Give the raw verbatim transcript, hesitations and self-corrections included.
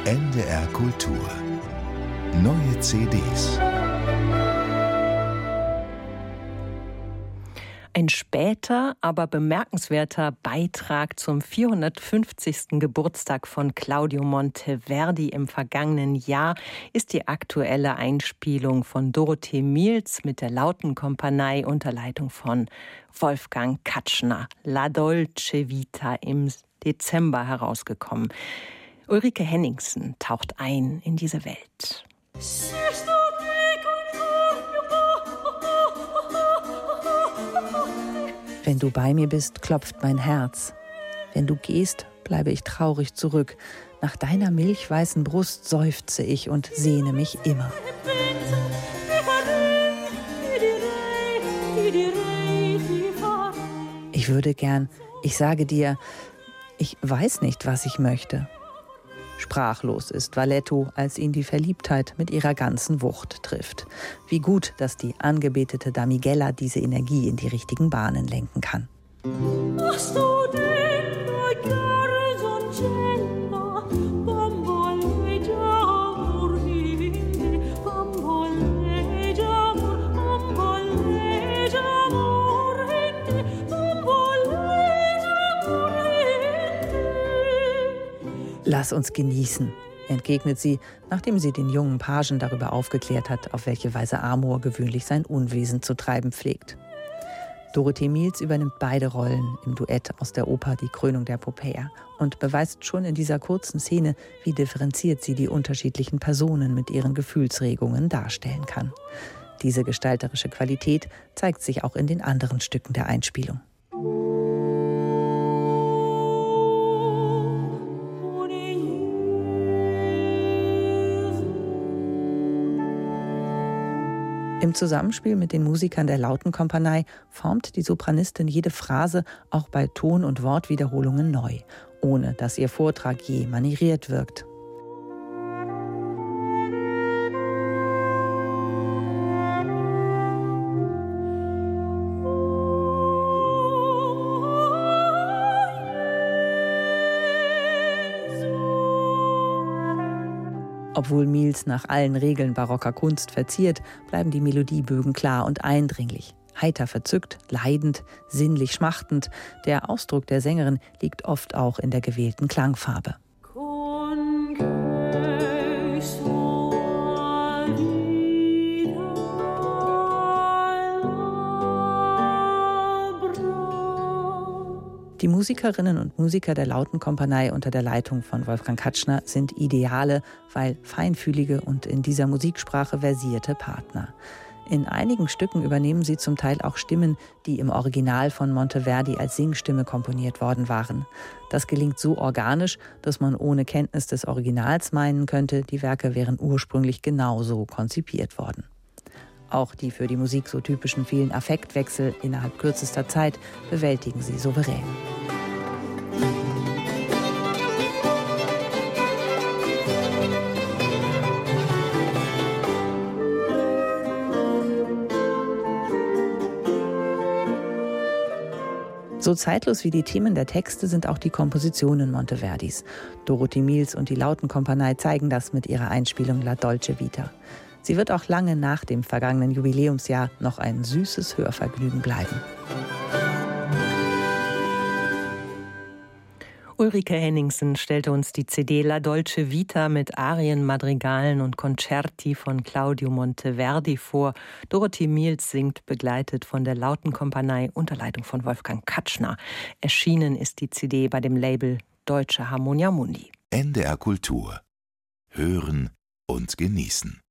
N D R Kultur. Neue C Ds. Ein später, aber bemerkenswerter Beitrag zum vierhundertfünfzigsten Geburtstag von Claudio Monteverdi im vergangenen Jahr ist die aktuelle Einspielung von Dorothee Mielz mit der Lautenkompanie unter Leitung von Wolfgang Katschner. La Dolce Vita, im Dezember herausgekommen. Ulrike Henningsen taucht ein in diese Welt. Wenn du bei mir bist, klopft mein Herz. Wenn du gehst, bleibe ich traurig zurück. Nach deiner milchweißen Brust seufze ich und sehne mich immer. Ich würde gern, ich sage dir, ich weiß nicht, was ich möchte. Sprachlos ist Valetto, als ihn die Verliebtheit mit ihrer ganzen Wucht trifft. Wie gut, dass die angebetete Damigella diese Energie in die richtigen Bahnen lenken kann. Lass uns genießen, entgegnet sie, nachdem sie den jungen Pagen darüber aufgeklärt hat, auf welche Weise Amor gewöhnlich sein Unwesen zu treiben pflegt. Dorothee Mielz übernimmt beide Rollen im Duett aus der Oper Die Krönung der Poppäer und beweist schon in dieser kurzen Szene, wie differenziert sie die unterschiedlichen Personen mit ihren Gefühlsregungen darstellen kann. Diese gestalterische Qualität zeigt sich auch in den anderen Stücken der Einspielung. Im Zusammenspiel mit den Musikern der Lautenkompanie formt die Sopranistin jede Phrase auch bei Ton- und Wortwiederholungen neu, ohne dass ihr Vortrag je manieriert wirkt. Obwohl Mielz nach allen Regeln barocker Kunst verziert, bleiben die Melodiebögen klar und eindringlich. Heiter verzückt, leidend, sinnlich schmachtend. Der Ausdruck der Sängerin liegt oft auch in der gewählten Klangfarbe. Die Musikerinnen und Musiker der Lautenkompanie unter der Leitung von Wolfgang Katschner sind Ideale, weil feinfühlige und in dieser Musiksprache versierte Partner. In einigen Stücken übernehmen sie zum Teil auch Stimmen, die im Original von Monteverdi als Singstimme komponiert worden waren. Das gelingt so organisch, dass man ohne Kenntnis des Originals meinen könnte, die Werke wären ursprünglich genauso konzipiert worden. Auch die für die Musik so typischen vielen Affektwechsel innerhalb kürzester Zeit bewältigen sie souverän. So zeitlos wie die Themen der Texte sind auch die Kompositionen Monteverdis. Dorothee Mielz und die Lautenkompanie zeigen das mit ihrer Einspielung La Dolce Vita. Sie wird auch lange nach dem vergangenen Jubiläumsjahr noch ein süßes Hörvergnügen bleiben. Ulrike Henningsen stellte uns die C D La Dolce Vita mit Arien, Madrigalen und Concerti von Claudio Monteverdi vor. Dorothee Mielz singt, begleitet von der Lautenkompanie unter Leitung von Wolfgang Katschner. Erschienen ist die C D bei dem Label Deutsche Harmonia Mundi. N D R Kultur. Hören und genießen.